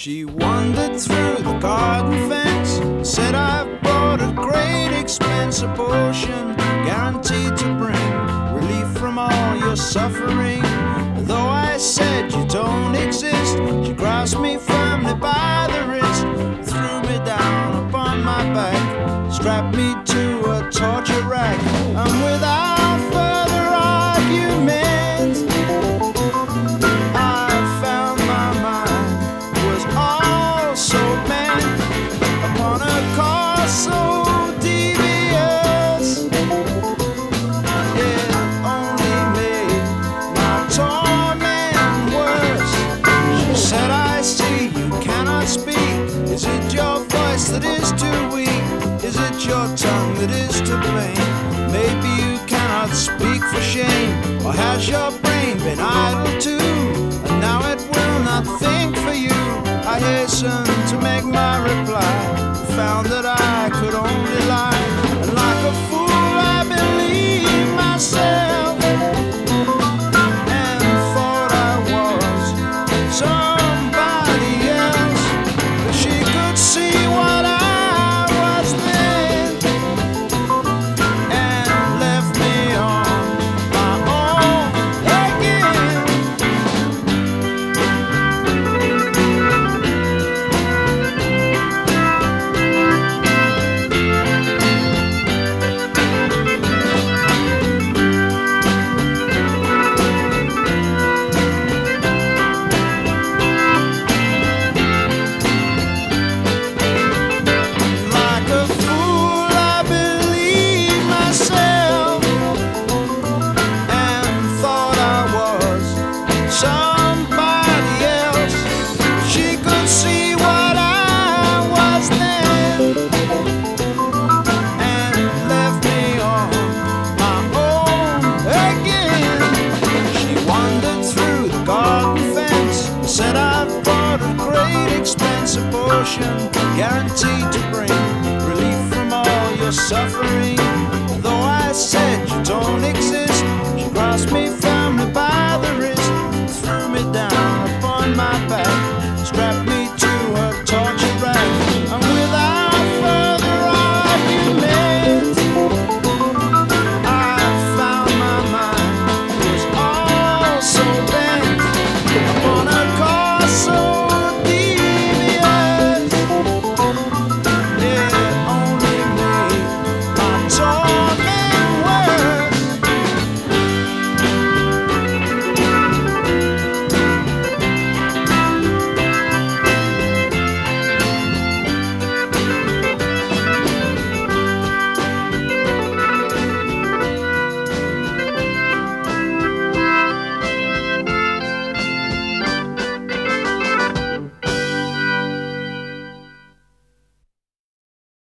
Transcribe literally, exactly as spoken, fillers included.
She wandered through the garden fence, said I've bought a great expense, a potion guaranteed to bring relief from all your suffering. Though I said you don't exist, she grasped me firmly by the wrist, threw me down upon my back, strapped me to a torture rack, and without further argument, I found my mind was also bent upon a course so devious. It only made my torment worse. She said, I see you cannot speak. Is it your voice that is too weak? Is it your tongue that is to blame? Maybe you cannot speak for shame, or has your brain been idle too? And now it will not think for you. I hastened to make my reply, found that I could only lie, and like a fool I believed myself, and thought I was somebody else. But she could see what I was then, and left me on my own again. Like a fool I believed myself, and thought I was somebody else. She could see what I was then, and left me on my own again. She wandered through the garden fence, said I've bought a great expensive potion guaranteed